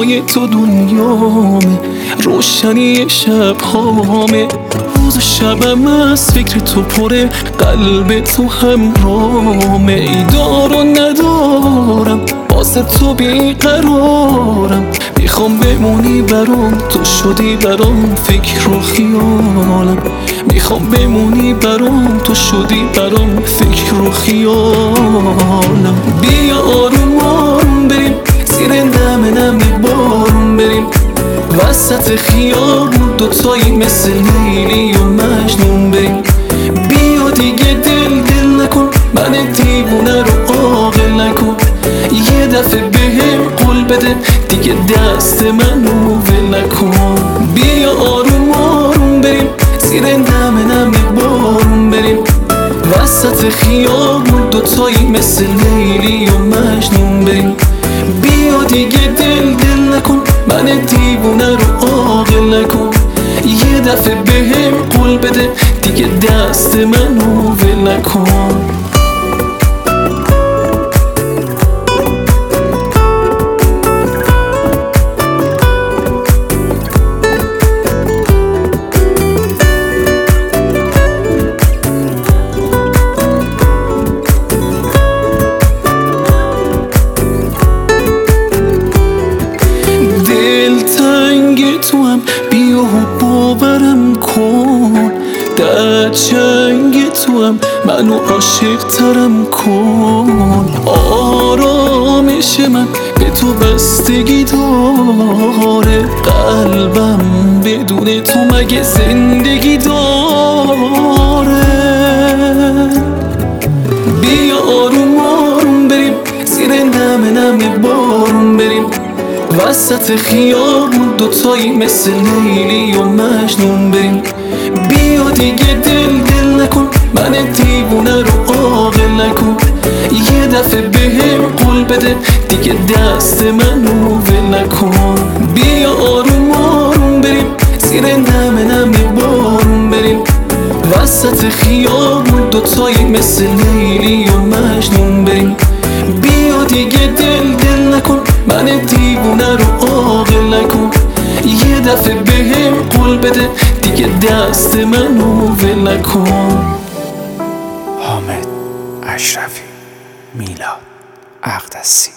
چشمای تو دنیامه، روشنی شب هامه. روز و شبم از فکر تو پره، قلب تو همرامه. ای دار و ندارم، واسه تو بیقرارم. میخوام بمونی برام، تو شدی برام فکر و خیالم. میخوام بمونی برام، تو شدی برام فکر و خیالم. بیا آروم آروم بریم، زیر نم نم بارون بریم. وسط خیابون دوتایی مثل لیلی و مجنون بریم. بیا دیگه دل نکن، من دیوونه رو عاقل نکن. یه دفعه بهم قول بده، دیگه دست منو ول نکن. بیا آروم آروم بریم، زیر نم نم بارون بریم. وسط خیابون دوتایی مثل لیلی و مجنون بریم. بیا دیگه دل نکن، من دیوونه رو عاقل نکن. یه دفعه بهم قول بده، دیگه دست منو ول نکن. دلتنگ تو هم بیا و باورم کن. در چنگ تو هم منو عاشق ترم کن. آرامش من به تو بستگی داره، قلبم بدون تو مگه زندگی داره. بیا آروم آروم بریم، زیر نم نم بارون بریم. وسط خیابون دوتایی مثل لیلی و مجنون بریم. بیا دیگه دل نکن، من دیوونه رو عاقل نکن. یه دفعه بهم قول بده، دیگه دست منو ول نکن. بیا آروم آروم بریم، زیر نم نم بارون بریم. وسط خیابون دوتایی مثل لیلی و مجنون بریم. بیا دیگه دل نکن، من دیوونه رو عاقل نکن. یه دفعه بهم قول بده، دیگه دست منو ول نکن. حامد اشرفی، میلاد اقدسی.